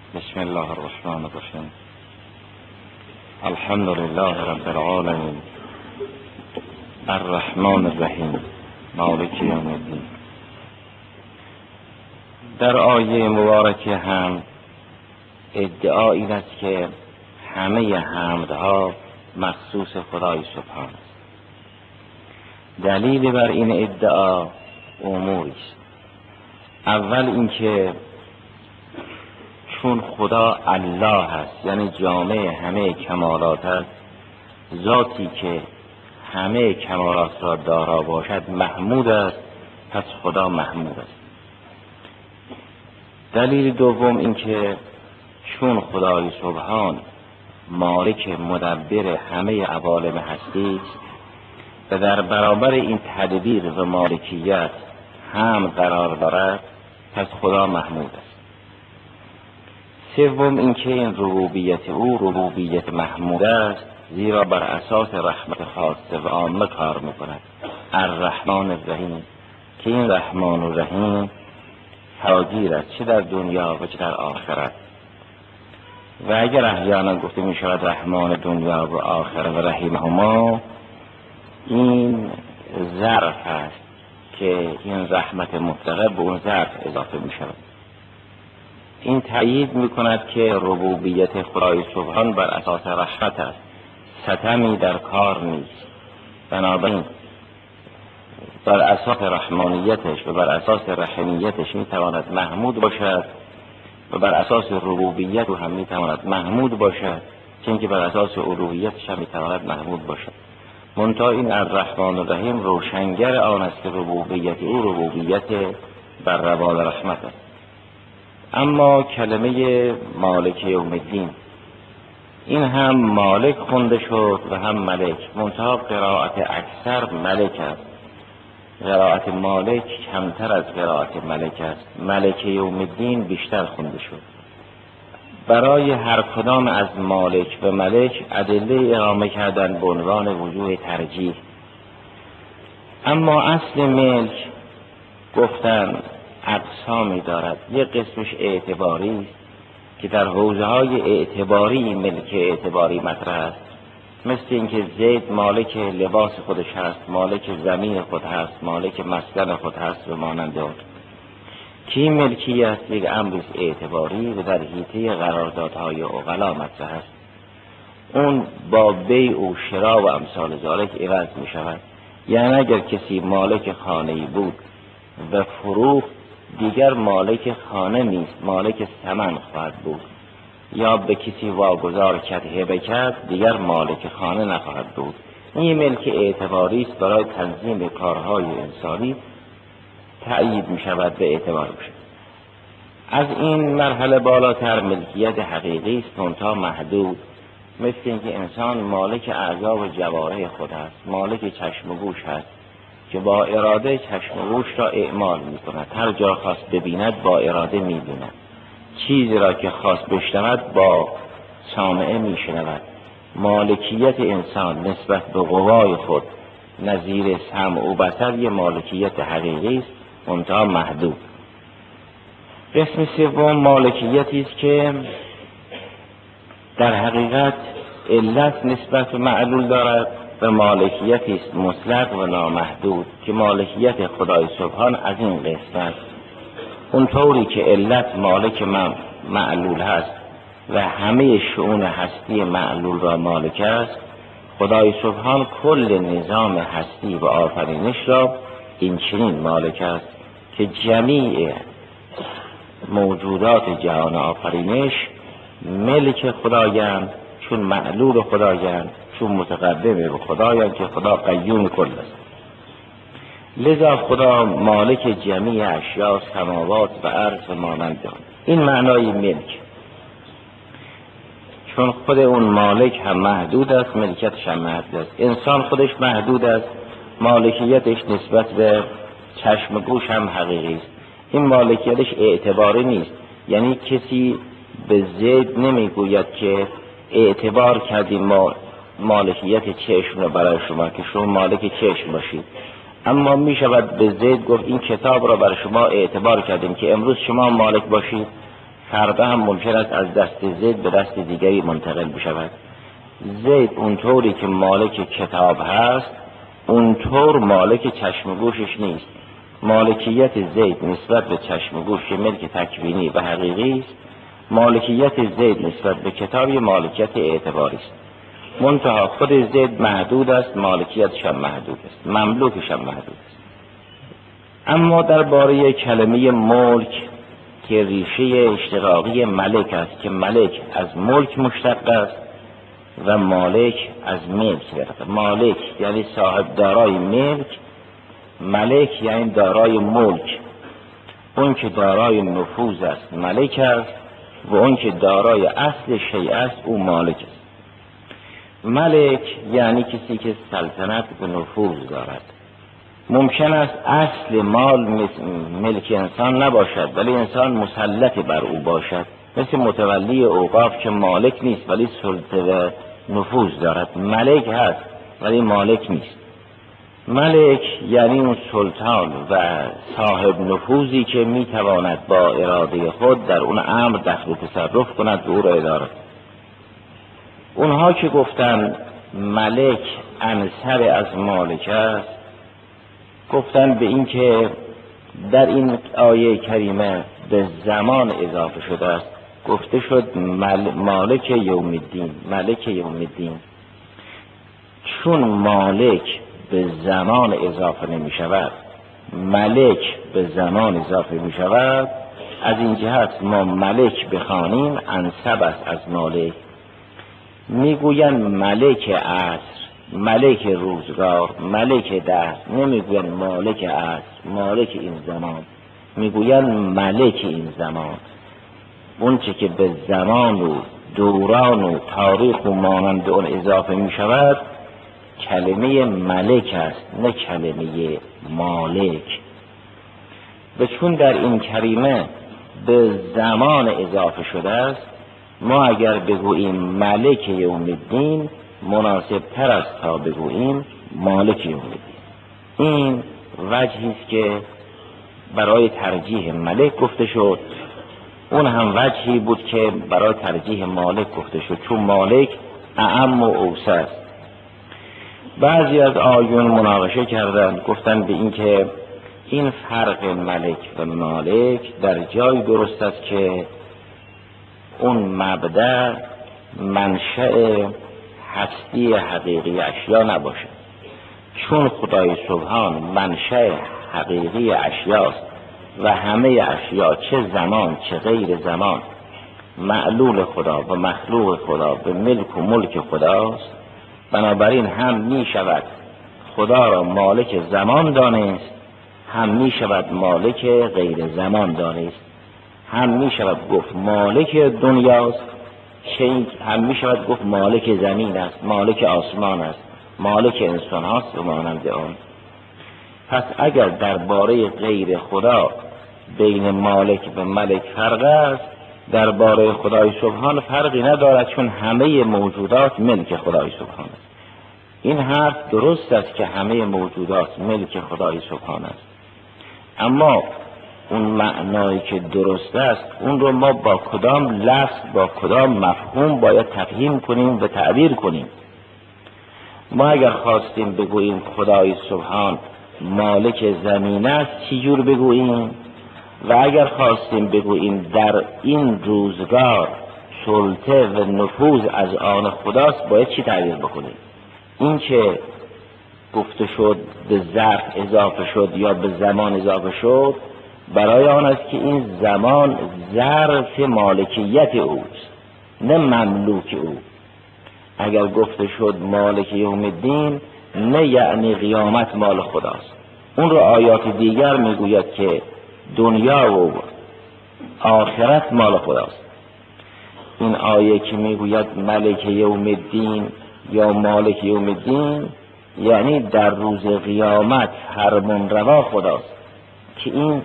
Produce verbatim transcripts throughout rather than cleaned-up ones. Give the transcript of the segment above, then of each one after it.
بسم الله الرحمن الرحیم. الحمد لله رب العالمین، الرحمن الرحیم، مالک یوم الدین. در آیه مبارکه هم ادعا این است که همه حمدها مخصوص خدای سبحان است. دلیل بر این ادعا اموری است. اول اینکه چون خدا الله است، یعنی جامع همه کمالات است، ذاتی که همه کمالات را دارا باشد محمود است، پس خدا محمود است. دلیل دوم اینکه چون خدای سبحان مالک مدبر همه عوالم هستی است و در برابر این تدبیر و مالکیت هم قرار دارد، پس خدا محمود است. سوم اینکه این ربوبیت او ربوبیت محمود است، زیرا بر اساس رحمت خاصه و عامه کار میکند. الرحمن الرحیم، که این رحمان و رحیم فراگیر است، چه در دنیا و چه در آخرت. و اگر احیانا گفته می شود رحمان دنیا و آخرت و رحیم هما، این ظرف است که این رحمت مطلقه به اون ظرف اضافه می شود. این تأیید می کند که ربوبیت خدای سبحان بر اساس رحمت است، ستمی در کار نیست. بنابراین بر اساس رحمانیتش و بر اساس رحمیتش می تواند محمود باشد و بر اساس ربوبیت هم می تواند محمود باشد، چون که بر اساس الوهیتش هم می تواند محمود باشد. منتها این الرحمن الرحیم روشنگر آن است که ربوبیت او ربوبیت بر روال رحمت است. اما کلمه مالک یوم الدین، این هم مالک خونده شد و هم ملک، منتها قرائت اکثر ملک است، قرائت مالک کمتر از قرائت ملک است. ملک یوم الدین بیشتر خونده شد. برای هر کدام از مالک و ملک ادله اقامه کردن به عنوان وجوه ترجیح. اما اصل ملک گفتن اقسامی دارد. یک قسمش اعتباری است که در حوزه های اعتباری ملک اعتباری مطرح است، مثل اینکه زید مالک لباس خودش هست، مالک زمین خود هست، مالک مسکن خود هست و مانند آن. کی ملکیت یک امر اعتباری و در حیطه قراردادهای عقلا مطرح است. اون با بیع و شرا و امثال ذالک عوض می شود. یعنی اگر کسی مالک خانه‌ای بود و فروخت، دیگر مالک خانه نیست، مالک ثمن خواهد بود. یا به کسی واگذار کرد، هبه کرد، دیگر مالک خانه نخواهد بود. این ملک اعتباری است، برای تنظیم کارهای انسانی تأیید می شود، به اعتبار می شود. از این مرحله بالاتر ملکیت حقیقی است، منتها محدود، مثل اینکه انسان مالک اعضا و جوارح خود است، مالک چشم و گوش است که با اراده چشم و گوش را اعمال می کند. هر جا خواست ببیند با اراده می بیند، چیزی را که خواست بشنود با سامعه می شنود. مالکیت انسان نسبت به قوای خود نظیر سمع و بصر یه مالکیت حقیقی است، منتها محدود. قسم سوم مالکیتی است که در حقیقت علت نسبت به معلول دارد و مالکیتی است مطلق و نامحدود که مالکیت خدای سبحان از این قسم است. اونطوری که علت مالک من معلول هست و همه شؤون هستی معلول را مالک است، خدای سبحان کل نظام هستی و آفرینش را این چنین مالک است که جمیع موجودات جهان آفرینش ملک خدایند، چون معلول خدایند، چون متقدم به خدایند که خدا قیوم کل است. لذا خدا مالک جمیع اشیاء سماوات و ارض و مانند آن. این معنای ملک. چون خود اون مالک هم محدود است، ملکیتش هم محدود است. انسان خودش محدود است، مالکیتش نسبت به چشم و گوش هم حقیقی است. این مالکیتش اعتباری نیست، یعنی کسی به زید نمیگوید که اعتبار کردیم ما مالکیت چشم رو برای شما که شما مالک چشم باشید. اما می شود به زید گفت این کتاب را برای شما اعتبار کردیم که امروز شما مالک باشید. فردا هم ممکن است از دست زید به دست دیگری منتقل بشود. زید اونطوری که مالک کتاب هست اونطور مالک چشم و گوشش نیست. مالکیت زید نسبت به چشم و گوش ملک تکوینی و حقیقی است. مالکیت زید نسبت به کتاب مالکیت اعتباری است. منتها خود زید محدود است، مالکیتش هم محدود است، مملوکش هم محدود است. اما درباره کلمه ملک که ریشه اشتقاقی ملک است که ملک از ملک مشتق است و مالک از ملک گرفته. مالک یعنی صاحب دارای ملک، ملک یعنی دارای ملک. اون که دارای نفوذ است ملک است و اون که دارای اصل شیء است او مالک است. ملک یعنی کسی که سلطنت و نفوذ دارد. ممکن است اصل مال ملک انسان نباشد ولی انسان مسلط بر او باشد، مثل متولی اوقاف که مالک نیست ولی سلطه و نفوذ دارد. ملک هست ولی مالک نیست. ملک یعنی اون سلطان و صاحب نفوذی که میتواند با اراده خود در اون امر دخل و تصرف کند و او را اداره. اونها که گفتن ملک انصر از مالک است، گفتن به این که در این آیه کریمه به زمان اضافه شده است. گفته شد مل... مالک یوم الدین، ملک یوم الدین. چون مالک به زمان اضافه نمی شود، ملک به زمان اضافه می شود، از این جهت ما ملک بخوانیم انسب است از مالک. میگوین ملک عصر، ملک روزگار، ملک دهر، نمیگوین مالک عصر، مالک این زمان، میگوین ملک این زمان. اون چه که به زمان و دوران و تاریخ و مانند اون اضافه می شود کلمه ملک است نه کلمه مالک. و چون در این کریمه به زمان اضافه شده است، ما اگر بگوییم ملک یوم الدین مناسب تر است تا بگوییم مالک یوم الدین. این وجهی است که برای ترجیح ملک گفته شد. اون هم وجهی بود که برای ترجیح مالک گفته شد، چون مالک اعم و اوسع است. بعضی از آیون مناقشه کردند، گفتند به این که این فرق ملک و مالک در جای درست است که اون مبدأ منشأ هستی حقیقی اشیا نباشد. چون خدای سبحان منشأ حقیقی اشیاست و همه اشیا چه زمان چه غیر زمان معلول خدا و مخلوق خدا به ملک و ملک خداست، بنابراین هم می شود خدا را مالک زمان دانست، هم می شود مالک غیر زمان دانست، هم می شود گفت مالک دنیاست، هم می شود گفت مالک زمین است، مالک آسمان است، مالک انسان هاست و مانند آن. پس اگر درباره غیر خدا بین مالک و ملک فرق است، درباره خدای سبحان فرقی ندارد، چون همه موجودات ملک خدای سبحان است. این حرف درست است که همه موجودات ملک خدای سبحان است، اما اون معنایی که درست است اون رو ما با کدام لفظ با کدام مفهوم باید تفهیم کنیم و تعبیر کنیم. ما اگر خواستیم بگوییم خدای سبحان مالک زمین است چی جور بگوییم؟ و اگر خواستیم بگوییم در این روزگار سلطه و نفوذ از آن خداست باید چی تعبیر بکنیم؟ این که گفته شد به ظرف اضافه شد یا به زمان اضافه شد برای آن است که این زمان ظرف مالکیت اوست نه مملوک او. اگر گفته شد مالک یوم الدین نه یعنی قیامت مال خداست. اون رو آیات دیگر میگوید که دنیا و آخرت مال خداست. این آیه که میگوید ملک یوم الدین یا مالک یوم الدین یعنی در روز قیامت فرمان روا خداست که این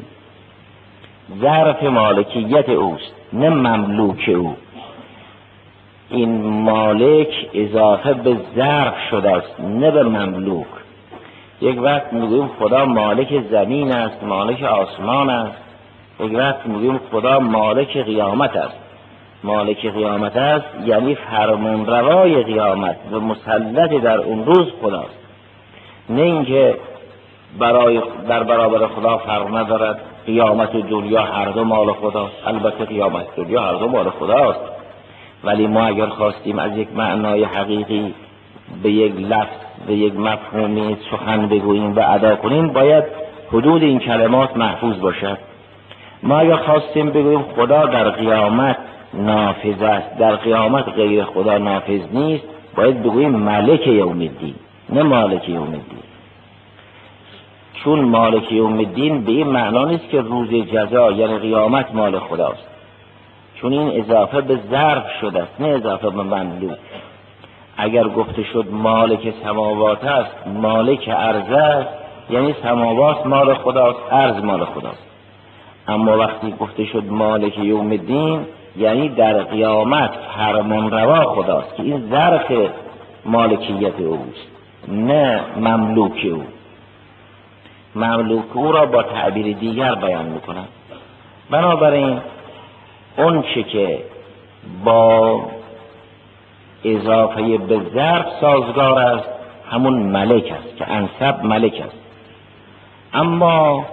ظرف مالکیت اوست نه مملوک او. این مالک اضافه به ظرف شده است نه به مملوک. یک وقت میگوییم خدا مالک زمین است، مالک آسمان است، یک وقت میگیم خدا مالک قیامت است. مالک قیامت است یعنی فرمانروای قیامت و مسلط در اون روز خداست، نه اینکه برای در برابر خدا فرق ندارد. قیامت و دنیا هر دو مال خداست. البته قیامت و دنیا هر دو مال خداست، ولی ما اگر خواستیم از یک معنای حقیقی به یک لفظ به یک مفهومی سخن بگوییم و ادا کنیم، باید حدود این کلمات محفوظ باشد. ما اگر خواستیم بگوییم خدا در قیامت نافذ است، در قیامت غیر خدا نافذ نیست، باید بگوییم ملک یوم الدین، نه مالک یوم الدین. چون مالک یوم الدین به این معنا نیست که روز جزا یعنی قیامت مال خداست، چون این اضافه به ظرف شده است، نه اضافه به مملوک. اگر گفته شد مالک سماوات است، مالک ارض است، یعنی سماوات مال خداست، ارض مال خداست. اما وقتی گفته شد مالک یوم الدین، یعنی در قیامت فرمانروا خداست که این ظرف مالکیت اوست، نه مملوک او. مملوک او را با تعبیر دیگر بیان میکنم. بنابراین اون چه که با اضافه به ظرف سازگار است همون ملک است که انسب ملک است. اما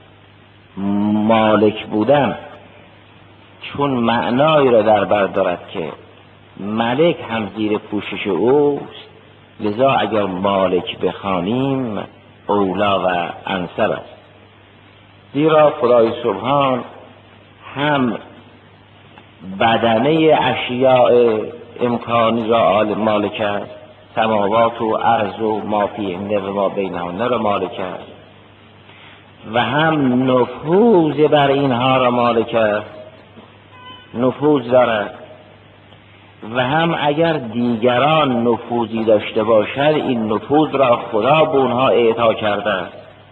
مالک بودن چون معنایی را در بر دارد که ملک هم زیر پوشش اوست، لذا اگر مالک بخوانیم اولا و انسب است. زیرا خدای سبحان هم بدنه اشیاء امکانی را مالک است، سماوات و ارض و ما فیهن و ما بینهن را مالک است، و هم نفوذ بر اینها را مالک است، نفوذ دارد. و هم اگر دیگران نفوذی داشته باشد، این نفوذ را خدا به اونها اعطا کرده است.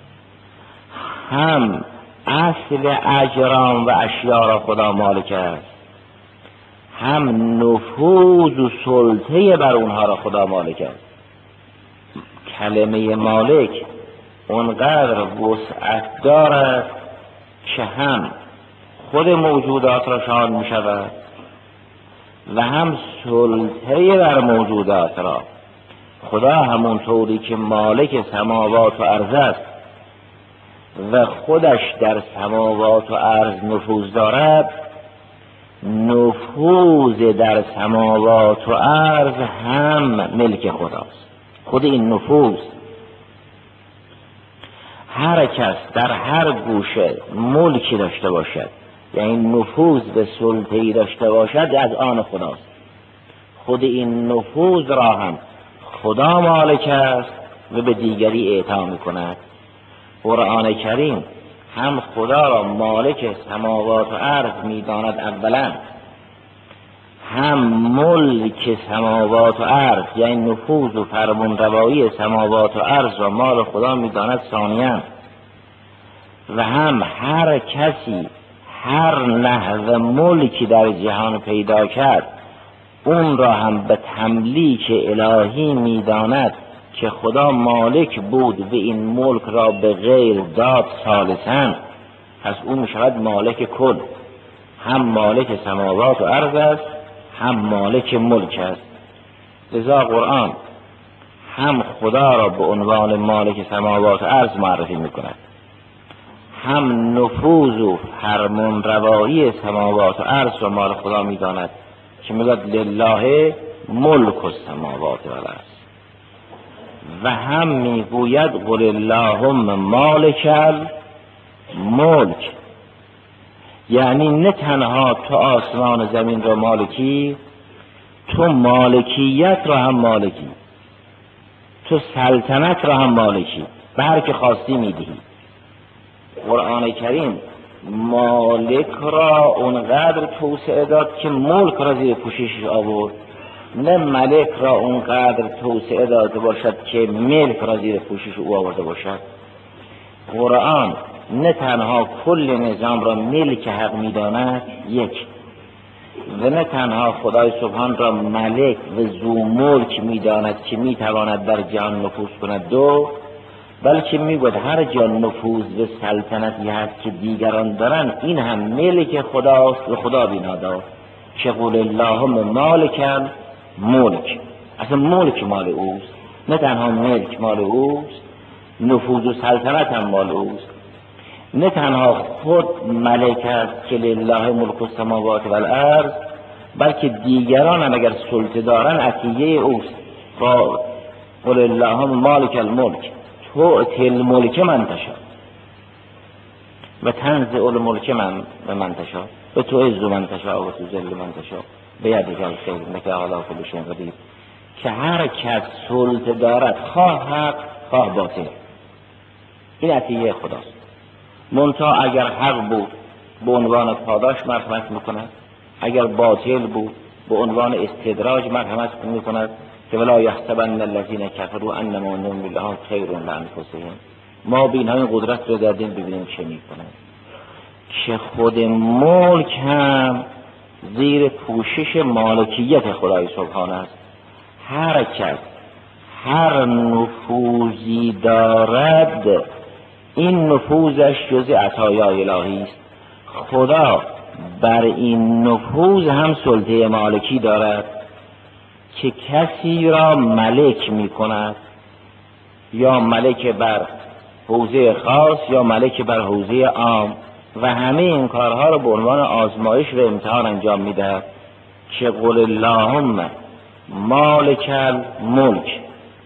هم اصل اجرام و اشیاء را خدا مالک است، هم نفوذ و سلطه بر اونها را خدا مالک است. کلمه مالک اونقدر وسعت دارد که هم خود موجودات را شامل می شود و هم سلطه بر موجودات را. خدا همون طوری که مالک سماوات و ارض است و خودش در سماوات و ارض نفوذ دارد، نفوذ در سماوات و ارض هم ملک خداست. خود این نفوذ، هر کس در هر گوشه ملکی داشته باشد، یعنی نفوذ به سلطه‌ای داشته باشد، از آن خداست. خود این نفوذ را هم خدا مالک است و به دیگری اعطا می‌کند. قرآن کریم هم خدا را مالک سماوات و ارض می‌داند اولا، هم ملک سماوات و ارض یعنی نفوذ و فرمانروایی سماوات و ارض را مال خدا می‌داند ثانیاً، و هم هر کسی هر نحو ملکی در جهان پیدا کرد اون را هم به تملیک الهی می‌داند که خدا مالک بود و این ملک را به غیر داد ثالثاً، پس اون می‌شود مالک کل. هم مالک سماوات و ارض است، هم مالک ملک است. لذا قرآن هم خدا را به عنوان مالک سماوات و ارض معرفی می‌کند، هم نفوذ و فرمانروایی سماوات و ارض را مال خدا می‌داند که میگوید لله ملک السماوات و الارض، و هم میگوید قل اللهم مالک الملک، یعنی نه تنها تو آسمان و زمین را مالکی، تو مالکیت را هم مالکی، تو سلطنت را هم مالکی، به هر که خواستی میدهی. قرآن کریم مالک را اونقدر توسعه داد که ملک را زیر پوششش آورد، نه ملک را اونقدر توسعه داده باشد که ملک را زیر پوشش او آورده باشد. قرآن نه تنها کل نظام را ملک حق می‌داند یک، و نه تنها خدای سبحان را ملک و ذو ملک می‌داند که می‌تواند در جهان نفوذ کند دو، بلکه میگوید هر جا نفوذ به سلطنتی هست که دیگران دارن، این هم ملک خداست و خدا بینا داد که قول اللهم مالکم ملک. اصلا ملک مال اوست، نه تنها ملک مال اوست، نفوذ و سلطنت هم مال اوست. نه تنها خود ملک است که لله ملک السماوات و الارض، بلکه دیگران هم اگر سلطه دارن عطیه اوست. با قل اللهم مالک الملک تؤتی الملک من تشاء و تنزع الملک من و من تشاء و تعز من تشاء و تذل من تشاء بیدک الخیر انک علی کل شیء قدیر. که هر کس سلطه دارد، خواه حق خواه باطل، این عطیه خداست. منتها اگر حق بود به عنوان پاداش مرحمت میکند، اگر باطل بود به عنوان استدراج مرحمت میکند که ولا یحسبن الذین کفروا انما نملی لهم خیر لانفسهم. ما به اینها این قدرت رو دادیم ببینیم چه میکنند. که خود ملک هم زیر پوشش مالکیت خدای سبحانه است. هر کس هر نفوذی دارد، این نفوذش جز عطایای الهی است. خدا بر این نفوذ هم سلطه مالکی دارد که کسی را ملک می کند، یا ملک بر حوزه خاص یا ملک بر حوزه عام، و همه این کارها را به عنوان آزمایش و امتحان انجام می دهد. که قل اللهم مالک الملک،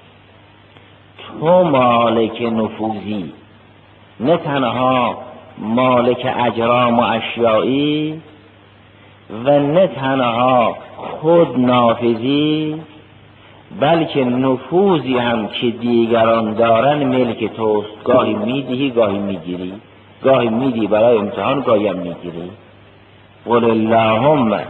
تو مالک نفوذی، نه تنها مالک اجرام و اشیایی و نه تنها خود نافذی، بلکه نفوذی هم که دیگران دارن ملک توست. گاهی میدهی گاهی میگیری، گاهی میدی برای امتحان گاهی هم میگیری. قل اللهم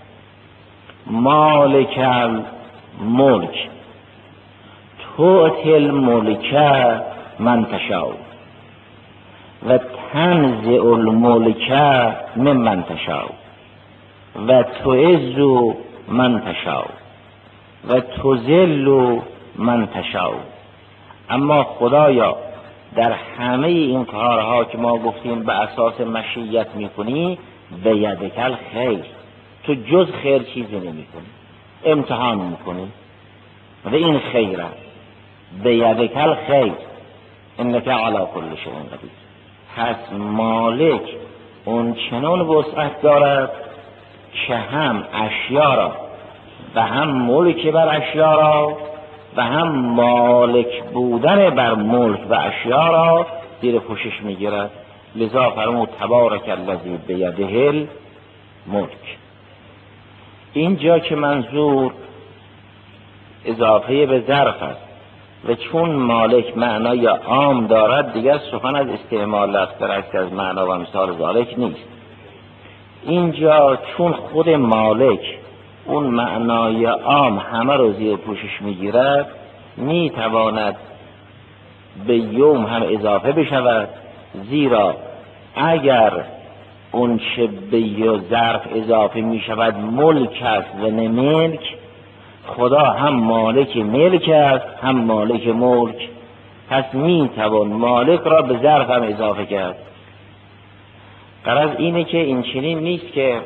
مالک الملک تؤتی الملک من تشاء و تنزع الملک ممن تشاء و تعز من تشاء و تذل من تشاء. اما خدایا در همه این کارها که ما گفتیم به اساس مشیت میکنی، به یدک الخیر، تو جز خیر چیزی نمیکنی، امتحان میکنی و این خیره. به یدک الخیر انک علی کل شیء قدیر. پس مالک اون چنان وسعت دارد که هم اشیا را و هم ملک بر اشیا را و هم مالک بودن بر ملک و اشیا را زیر پوشش میگیرد. لذا فرمود تبارک الذی بیده الملک. اینجا که منظور اضافه به ظرف است و چون مالک معنای عام دارد، دیگر سخن از استعمال لفظ درست از معنا و مثال ذالک نیست. اینجا چون خود مالک اون معنای عام همه رو زیر پوشش میگیرد، میتواند به یوم هم اضافه بشود، زیرا اگر اون چه به ظرف اضافه میشود ملک است و نه ملک، خدا هم مالک ملک است هم مالک ملک. پس میتوان مالک را به ظرف هم اضافه کرد. غرض اینه که این چنین نیست که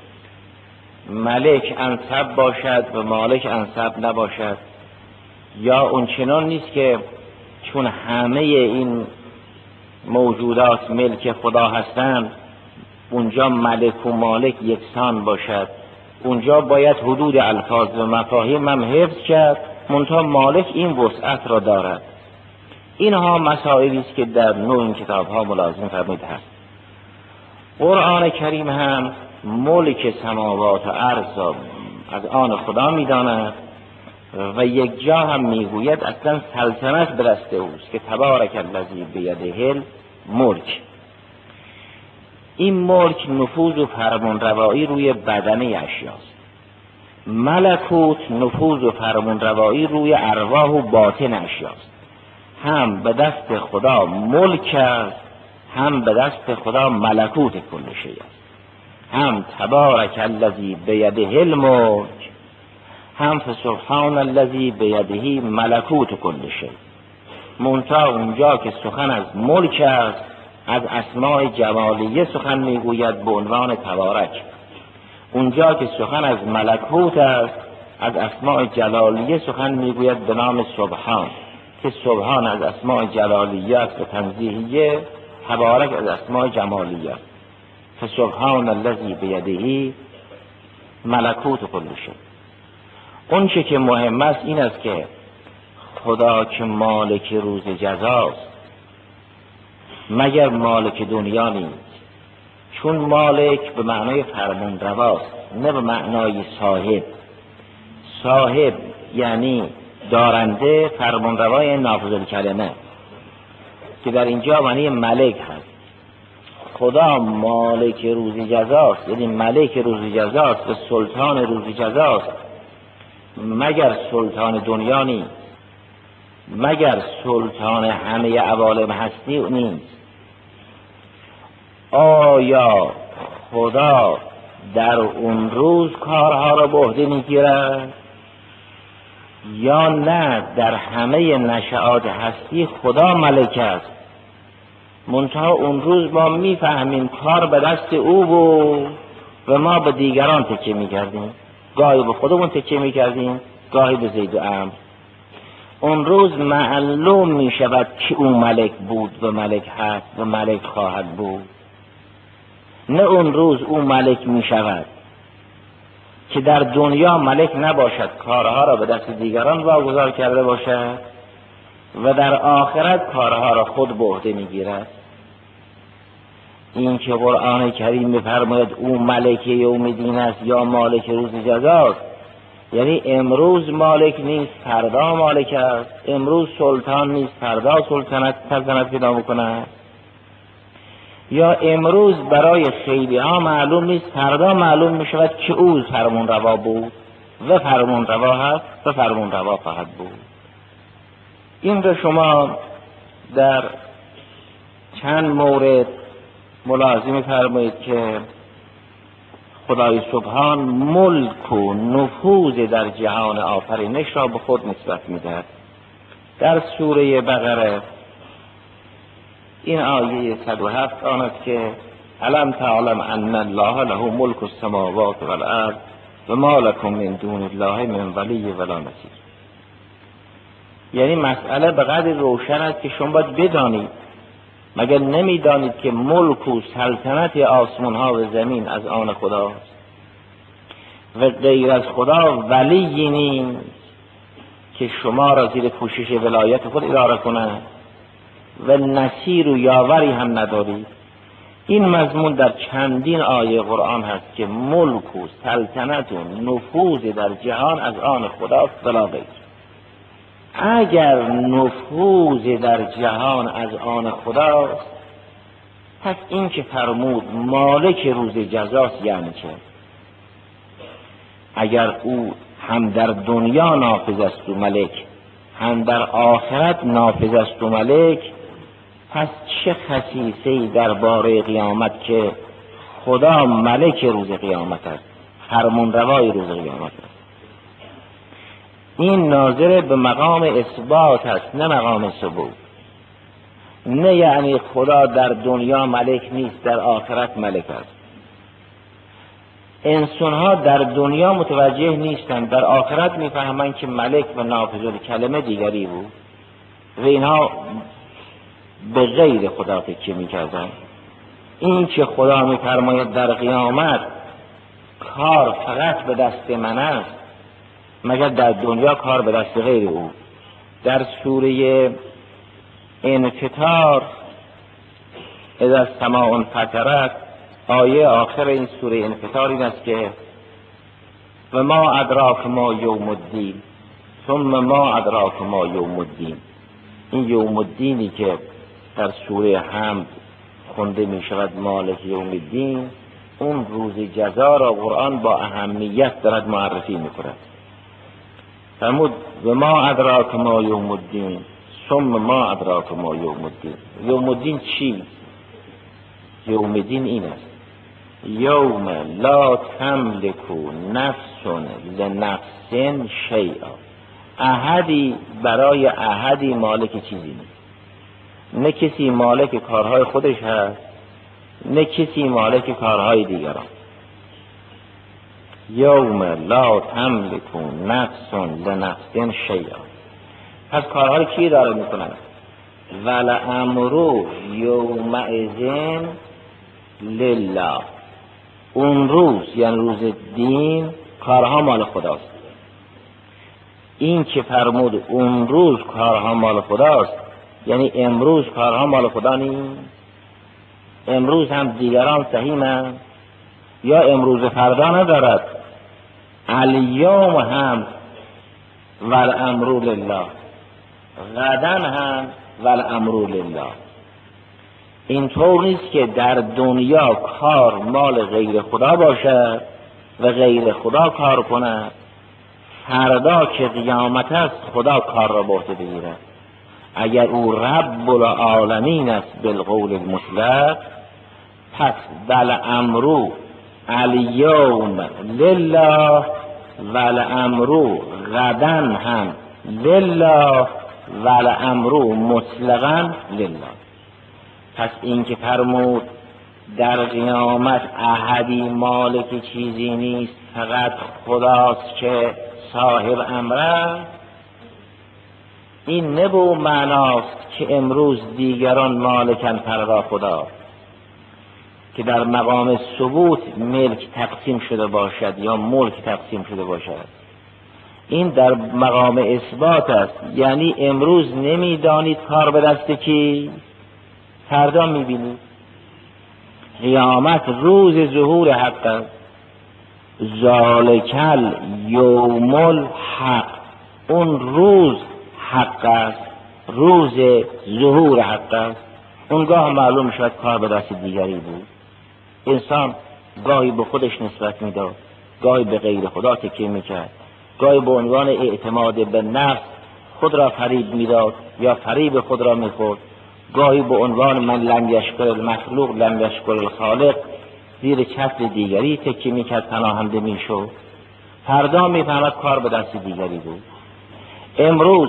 ملک انصب باشد و مالک انصب نباشد، یا اون چنان نیست که چون همه این موجودات ملک خدا هستند اونجا ملک و مالک یکسان باشد. اونجا باید حدود الفاظ و مفاهیم هم حفظ کرد، منتها مالک این وسعت را دارد. اینها مسائلی است که در نوع این کتاب ها ملازم فرموده هست. قرآن کریم هم ملک سماوات و ارض از آن خدا میداند و یک جا هم میگوید اصلا سلطنت به دست اوست که تبارک الذی بیده الملک. این ملک نفوذ و فرمانروایی روی بدنه اشیاست. ملکوت نفوذ و فرمانروایی روی ارواح و باطن اشیاست. هم به دست خدا ملک است، هم به دست خدا ملکوت کل شیء است. هم تبارک الذی بیده الملک، هم فسبحان الذی بیده ملکوت کل شیء. منتها اونجا که سخن از ملک است از اسماء جمالیه سخن میگوید به عنوان تبارک. اونجا که سخن از ملکوت است از اسماء جلالیه سخن میگوید به نام سبحان، که سبحان از اسماء جلالیه است و تنزیهیه، تبارک از اسماء جمالیه است. فسبحان الذی بیده ملکوت کل شیء. اون چه که مهم است این است که خدا که مالک روز جزاست مگر مالک دنیا نیست، چون مالک به معنای فرمان رواست نه به معنای صاحب. صاحب یعنی دارنده، فرمان روای نافذ الکلمه که در اینجا معنی ملک هست. خدا مالک روز جزاست، یعنی ملک روز جزاست و سلطان روز جزاست، مگر سلطان دنیا نیست، مگر سلطان همه عوالم هستی نیست. آیا خدا در اون روز کارها را به عهده میگیرد یا نه در همه نشآت هستی خدا ملک است؟ منتها اون روز ما میفهمیم کار به دست او بود و ما به دیگران تکیه میکردیم، گاهی به خودمون تکیه میکردیم، گاهی به زید و عمرو. اون روز معلوم میشود که او ملک بود و ملک هست و ملک خواهد بود. نه اون روز او ملک میشود که در دنیا ملک نباشد، کارها را به دست دیگران واگذار کرده باشد و در آخرت کارها را خود به عهده میگیرد. این که قرآن کریم میفرماید او ملک یوم الدین است یا مالک روز جزاست، یعنی امروز مالک نیست فردا مالک است، امروز سلطان نیست فردا سلطنت سلطنت پیدا میکند، یا امروز برای خیلی ها معلوم نیست فردا معلوم میشود که او فرمون روا بود و فرمون روا هست و فرمون روا خواهد بود. این رو شما در چند مورد ملاحظه می‌فرمایید که خدای سبحان ملک و نفوذ در جهان آفرینش را به خود نسبت می‌دهد. در سوره بقره این آیه صد و هفت آن است که الم تعلم ان الله له ملک السماوات والارض و ما لکم من دون الله من ولی ولا نصیر. یعنی مسئله به قدر روشن است که شما باید بدانید، مگر نمیدانید که ملک و سلطنت آسمان ها و زمین از آن خداست و غیر از خدا ولی نیست که شما را زیر پوشش ولایت خود اداره کنند و نصیر و یاوری هم ندارید. این مضمون در چندین آیه قرآن هست که ملک و سلطنت و نفوذ در جهان از آن خداست ولا غیر. اگر نفوذ در جهان از آن خداست پس این که فرمود مالک روز جزاست یعنی چه؟ اگر او هم در دنیا نافذ است و ملک هم در آخرت نافذ است و ملک، پس چه خصیصه‌ای درباره قیامت که خدا ملک روز قیامت است، فرمان روای روز قیامت است. این ناظر به مقام اثبات است نه مقام ثبوت. نه یعنی خدا در دنیا ملک نیست در آخرت ملک است. انسان‌ها در دنیا متوجه نیستند، در آخرت میفهمند که ملک و نافذ الکلمه دیگری بود و اینها به غیر خدا تکیه میکردند. این که خدا میفرماید در قیامت کار فقط به دست من است، مگر در دنیا کار به دست غیر او. در سوره انفطار اذا السماء انفطرت آیه آخر این سوره انفطار این است که و ما ادراک ما یوم الدین ثم ما ادراک ما یوم الدین. این یوم الدینی که در سوره حمد خونده می شود مالک یوم الدین، اون روز جزا را قرآن با اهمیت دارد معرفی می کند. فرمود و ما ادراک ما یوم الدین ثم ما ادراک ما یوم الدین. یوم الدین چی؟ یوم الدین این است یوم لا تملک نفس لنفس شیئا. احدی برای احدی مالک چیزی نیست. نه کسی مالک کارهای خودش هست، نه کسی مالک کارهای دیگران. یوم لا تملک نفس لنفس شیئا. پس کارهای کی داره میکنن؟ ولامر یومئذ لله. اون روز یعنی روز دین کارها مال خداست. این که فرمود اون روز کارها مال خداست یعنی امروز کارها مال خدا نیست؟ امروز هم دیگران سهیمند یا امروز فردا ندارد؟ الیوم هم والامر لله، غدا هم والامر لله. اینطور نیست که در دنیا کار مال غیر خدا باشد و غیر خدا کار کند، فردا که قیامت است خدا کار را به عهده بگیرد. اگر او رب العالمین است بالقول المطلق، پس والامر الیوم لله والامر غدا هم لله والامر مطلقا لله. پس این که فرمود در قیامت احدی مالک چیزی نیست فقط خداست که صاحب امره، این نه به معناست که امروز دیگران مالکن فردا خدا، که در مقام ثبوت ملک تقسیم شده باشد یا ملک تقسیم شده باشد. این در مقام اثبات است، یعنی امروز نمیدانید کار به دست کی، فردا میبینید. قیامت روز ظهور حق است. ذالکل یوم الحق، اون روز حق است، روز ظهور حق است. اونگاه معلوم شد کار به دست دیگری بود. انسان گاهی به خودش نسبت میداد، گاهی به غیر خدا تکیه میکرد، گاهی به عنوان اعتماد به نفس خود را فریب میداد یا فریب خود را میخورد، گاهی به عنوان من لم یشکر المخلوق لم یشکر الخالق زیر چتر دیگری تکیه میکرد، پناهنده میشد. فردا میفهمد کار به دست دیگری بود. امروز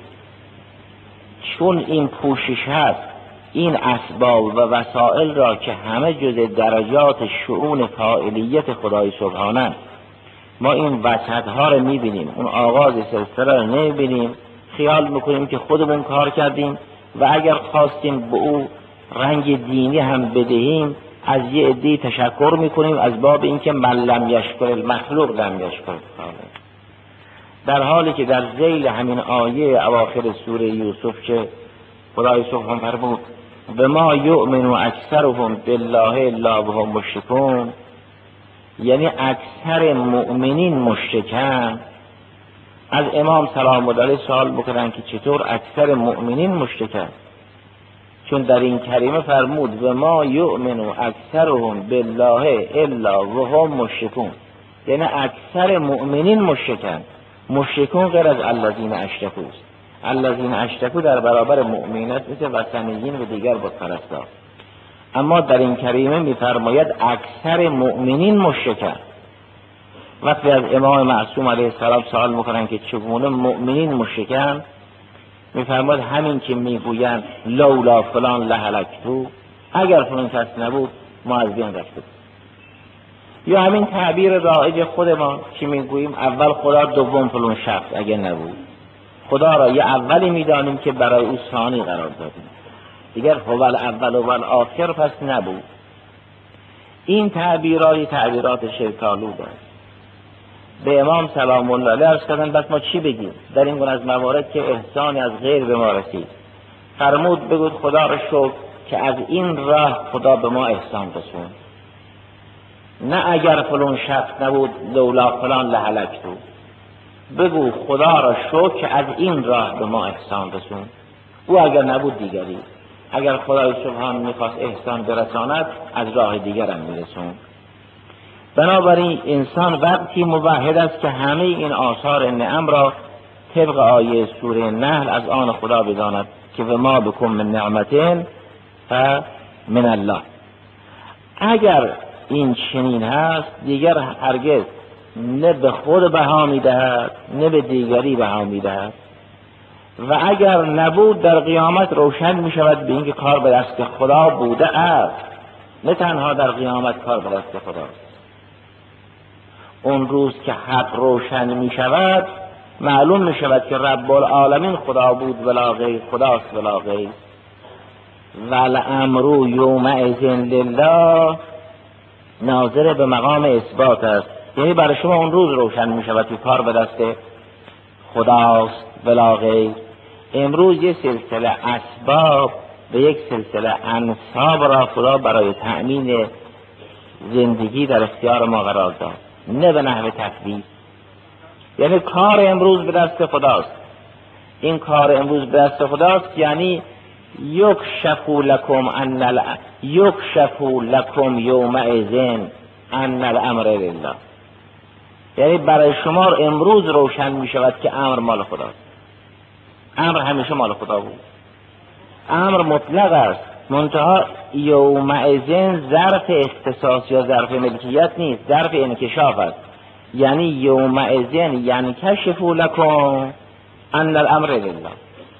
چون این پوشش هست، این اسباب و وسائل را که همه جز درجات شؤون فاعلیت خدای سبحانه، ما این وسط ها رو میبینیم، اون آغاز سلسله رو نمیبینیم، خیال میکنیم که خودمون کار کردیم و اگر خواستیم به او رنگ دینی هم بدهیم از یه عده‌ای تشکر میکنیم از باب اینکه من لم یشکر المخلوق لم یشکر الخالق. در حالی که در ذیل همین آیه اواخر سوره یوسف که خدای سبحانه فرمود و ما یؤمن اکثرهم بالله الا وهم مشرکون، یعنی اکثر مؤمنین مشرکن. از امام سلام الله علیه سوال بکنن که چطور اکثر مؤمنین مشرکن، چون در این کریمه فرمود و ما یؤمن اکثرهم بالله الا وهم مشرکون، یعنی اکثر مؤمنین مشرکن. مشرکون غیر از الذین اشرکوا است. الذین اشرکوا در برابر مؤمنین مثل وثنیین و دیگر بت پرستان. اما در این کریمه میفرماید اکثر مؤمنین مشرکن. وقتی از امام معصوم علیه السلام سوال میکنن که چگونه مؤمنین مشرکن، میفرماید همین که میگویند لولا فلان لهلکتو، اگر فلان کس نبود ما از بین رفته. یا همین تعبیر رایج خودمان که میگوییم اول خدا دوم فلان شخص، اگر نبود خدا را یه اولی میدانیم که برای او ثانی قرار دادیم، دیگر هو الاول و الاخر پس نبود. این تعبیراتی تعبیرات شرک‌آلود است. به امام سلام الله علیه عرض کردن بس ما چی بگیم در این گونه از موارد که احسانی از غیر به ما رسید؟ فرمود بگوید خدا را شکر که از این راه خدا به ما احسان رسوند، نه اگر فلان شخص نبود لولا فلان لهلکتو. بگو خدا را شکر که از این راه به ما احسان رسوند، او اگر نبود دیگری. اگر خدای سبحان میخواست احسان برساند از راه دیگر هم میرسوند. بنابراین انسان وقتی موحد است که همه این آثار نعم را طبق آیه سوره نحل از آن خدا بداند که و ما بکم من نعمتین فمن الله. اگر این چنین هست دیگر هرگز نه به خود بها میدهد نه به دیگری بها میدهد و اگر نبود در قیامت روشن میشود به اینکه کار به دست خدا بوده است، نه تنها در قیامت کار به دست خداست. اون روز که حق روشن میشود معلوم میشود که رب العالمین خدا بود ولا غیر، خداست ولا غیر. والامر یومئذ لله ناظر به مقام اثبات است، یعنی برای شما اون روز روشن میشود که کار به دست خداست ولا غیر. امروز یک سلسله اسباب و یک سلسله انساب را خدا برای تأمین زندگی در اختیار ما قرار داد، نه به نحو تکلیف. یعنی کار امروز به دست خداست. این کار امروز به دست خداست یعنی یکشف لکم ان ال یکشف لکم یومئذ ان الامر لله، یعنی برای شما امروز روشن می شود که امر مال خداست. امر همیشه مال خدا بود، امر مطلق است، منتها یومئذ ظرف اختصاص یا ظرف ملکیت نیست، ظرف انکشاف است. یعنی یومئذ یعنی کشف لکم ان الامر لله،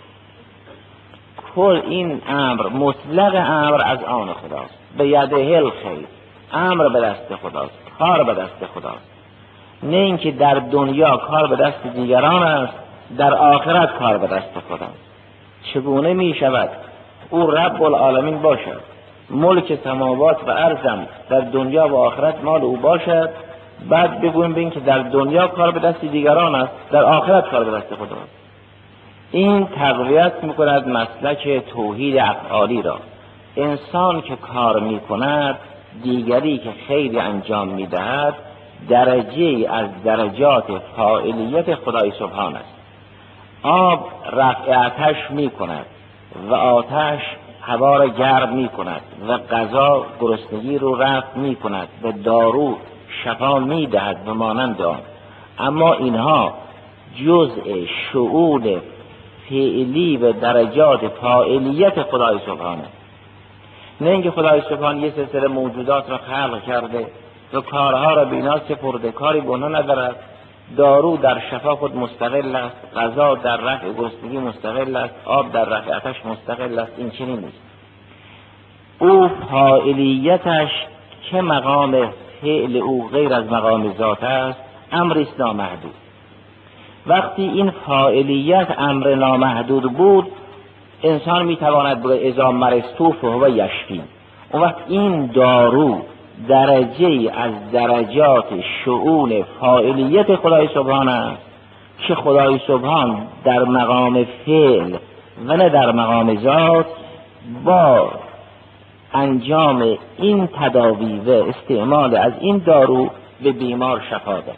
کل این امر مطلق امر از آن خداست، به یده الخیر، امر به دست خداست، کار به دست خداست. نه اینکه در دنیا کار به دست دیگران است، در آخرت کار به دست خداست. چگونه می شود او رب العالمین باشد، ملک سماوات و ارضم در دنیا و آخرت مال او باشد، بعد بگویم بین که در دنیا کار به دست دیگران است، در آخرت کار به دست خداست؟ این تقویت میکند مسلک توحید افعالی را. انسان که کار میکند، دیگری که خیری انجام میدهد، درجه از درجات فاعلیت خدای سبحان است. آب رفع آتش میکند و آتش هوا را گرم میکند و غذا گرسنگی رو رفع میکند و دارو شفا میدهد و مانند آن. اما اینها جزء شؤون فعلی و درجات فاعلیت خدای سبحانه، نه اینکه خدای سبحان یه سلسله موجودات را خلق کرده و کارها را بینا سپرده، کاری به آنها ندارد. دارو در شفا خود مستقل است، غذا در رفع گرسنگی مستقل است، آب در رفع آتش مستقل است. این چنین نیست. او فاعلیتش که مقام فعل او غیر از مقام ذات است، امر است نامحدود. وقتی این فاعلیت امر نامحدود بود، انسان میتواند بگه اذا مرضت فهو یشفی. اون وقت این دارو درجه از درجات شؤون فاعلیت خدای سبحان است که خدای سبحان در مقام فعل و نه در مقام ذات با انجام این تداوی و استعمال از این دارو به بیمار شفا داد.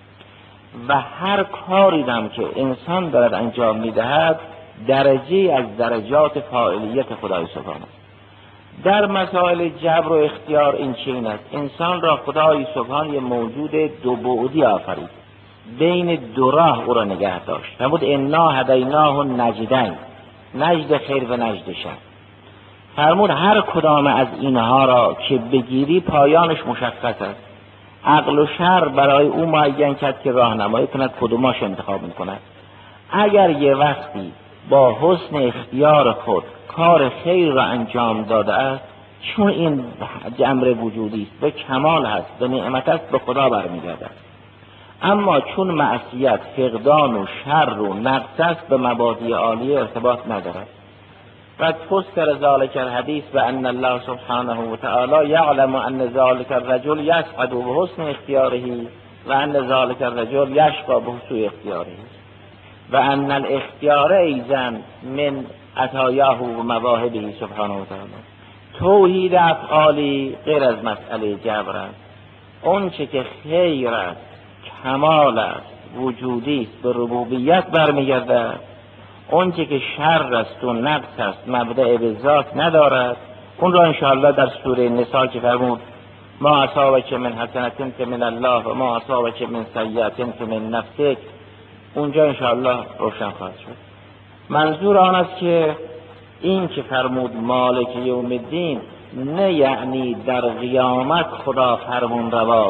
و هر کاری هم که انسان دارد انجام میدهد درجه از درجات فاعلیت خدای سبحان است. در مسائل جبر و اختیار این چنین است. انسان را خدای سبحان یه موجود دو بعدی آفرید، بین دو راه او را نگه داشت. فرمود انا هدیناه النجدین، نجد خیر و نجد شر. فرمود هر کدام از اینها را که بگیری پایانش مشخص است. عقل و شر برای او معین کرد که راهنمایی کند کدوماش انتخاب میکند. اگر یه وقتی با حسن اختیار خود کار خیر را انجام داده است، چون این امر وجودی است و کمال هست و نعمت است، به خدا برمیگردد. اما چون معصیت، فقدان و شر و نقص است، به مبادی عالیه ارتباط ندارد. قد فسر ذلك الحدیث بأن الله سبحانه وتعالى يعلم أن ذلك الرجل يسعد بحسن اختیاره و أن ذلك الرجل يشقى بسوء اختیاره و أن الاختیار ایضا من عطایاه و مواهبه سبحانه وتعالى. توحید افعالی غیر از مسئله جبر است. اون چه که خیر است، کمال است، وجودی است، به ربوبیت برمیگردد. اون چه که شر است و نقص است، مبدأ به ذات ندارد. اون را انشاءالله در سوره نساء که فرمود ما اصابک من حسنة فمن الله و ما اصابک من سیئة فمن نفسک، اونجا انشاءالله روشن خواهد شد. منظور آن است که این که فرمود مالک یوم الدین، نه یعنی در قیامت خدا فرمون رواست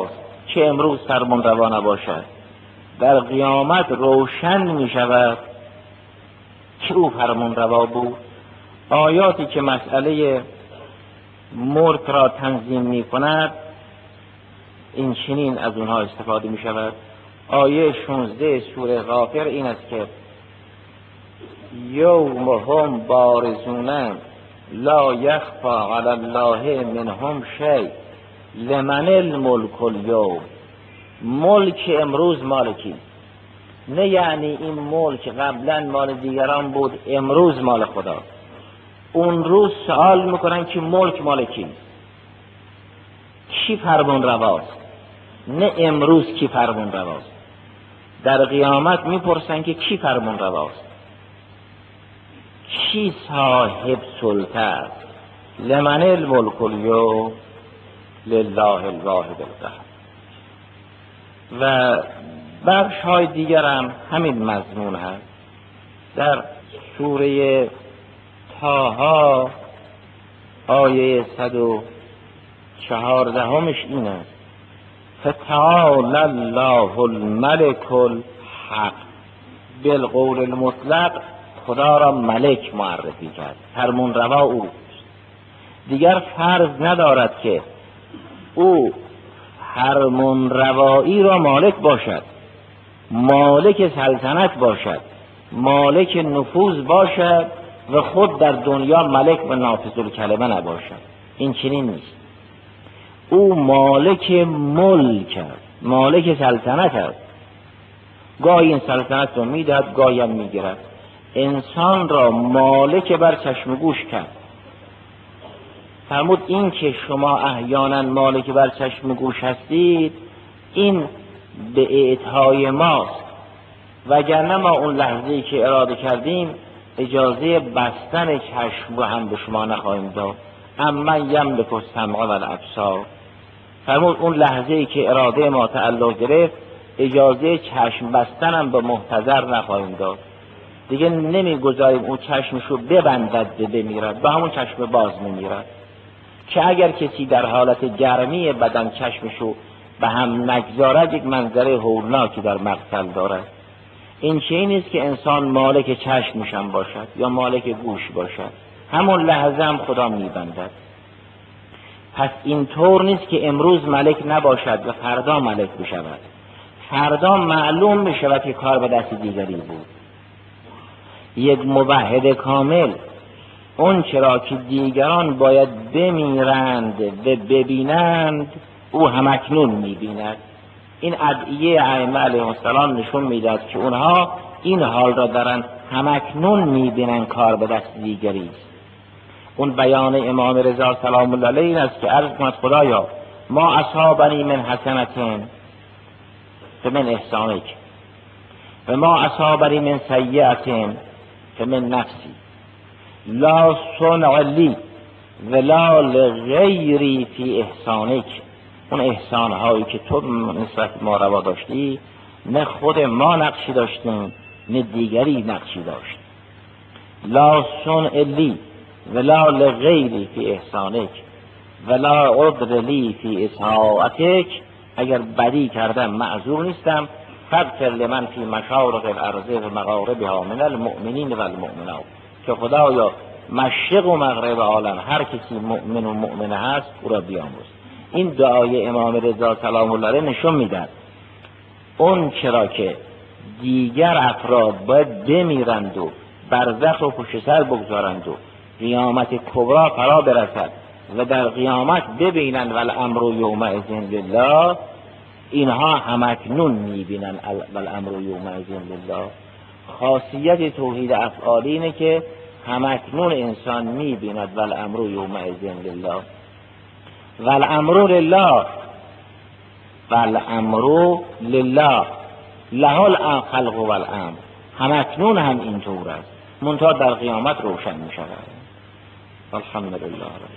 که امروز فرمان روا نباشد، در قیامت روشن می شود که او فرمان روا بود. آیاتی که مسئله ملک را تنظیم می کند این چنین از اونها استفاده می شود. آیه شانزده سوره غافر این است که یوم هم بارزون لا یخفی علی الله منهم شیء لمن الملک الیوم. ملک امروز مال کیست؟ نه یعنی این ملک قبلا مال دیگران بود امروز مال خدا. اون روز سوال میکنن که ملک مال کیست، کی فرمان رواست؟ نه امروز کی فرمان رواست. در قیامت میپرسن که کی فرمان رواست، کی صاحب سلطه است. لمن الملک الیوم لله الواحد القهار. و بخش های دیگر هم همین مضمون هست. در سوره طه آیه صد و چهاردهمش این است فتعالی الله الملک الحق. بالقول المطلق خدا را ملک معرفی کرد، فرمان روا او. دیگر فرض ندارد که او فرمان روایی را مالک باشد، مالک سلطنت باشد، مالک نفوذ باشد و خود در دنیا ملک و نافذ الکلمه نباشد. این چنین نیست. او مالک ملک است، مالک سلطنت است. گاهی این سلطنت رو میدهد، گاهی هم میگیرد. انسان را مالک بر چشم و گوش کرد. فرمود این که شما احیانا مالک بر چشم و گوش هستید این به اعطای ماست، وگرنه ما اون لحظه‌ای که اراده کردیم اجازه بستن چشم رو هم به شما نخواهیم داد. اما یملک السمع و الابصار. فرمود اون لحظه‌ای که اراده ما تعلق گرفت اجازه چشم بستن هم به محتضر نخواهیم داد. دیگه نمیگذاریم اون چشمشو ببندد به بمیرد، با همون چشم باز میمیرد. که اگر کسی در حالت گرمی بدن چشمشو به هم نگذارد یک منظره هولناکی در مقتل دارد. این چیزی نیست که انسان مالک چشمشم باشد یا مالک گوش باشد، همون لحظه هم خدا میبندد. پس این طور نیست که امروز ملک نباشد و فردا ملک بشود. فردا معلوم بشود که کار به دست دیگری بود. یک موحد کامل اون چرا که دیگران باید بمیرند و ببینند او همکنون میبیند. این ادعیه ائمه علیهم السلام نشون میداد که اونها این حال را دارن همکنون میبینن کار به دست دیگری است. اون بیان امام رضا سلام الله علیه این است که عرض کند خدایا ما اصابنی من حسنة فمن احسانک و ما اصابنی من سیئة فمن نفسی لا صنع لی ولا لغیری فی احسانک. اون احسان هایی که تو نسبت ما روا داشتی نه خود ما نقشی داشتیم نه دیگری نقشی داشت. لا صنع لی ولا لغیری فی احسانک ولا عذر لی فی اساءتک. اگر بدی کردم معذور نیستم. فاغفر لمن فی مشارق الارض و مغاربها من المؤمنین و المؤمنات. که خدایا مشرق و مغرب عالم هر کسی مؤمن و مؤمنه هست او را بیامرز. این دعای امام رضا سلام الله علیه نشون میدن اون چرا که دیگر افراد باید بمیرند و برزخ رو پشت سر بگذارند و قیامت کبرا فرا برسد و در قیامت ببینند والامر یومئذ لله. اینها همکنون میبینند والامر یومئذ لله. خاصیت توحید افعالی اینه که همکنون انسان میبیند والامر یومئذ لله. والامر لله والامر لله له الخلق والامر. همکنون هم اینطور است، منتها در قیامت روشن میشود. الحمدلله.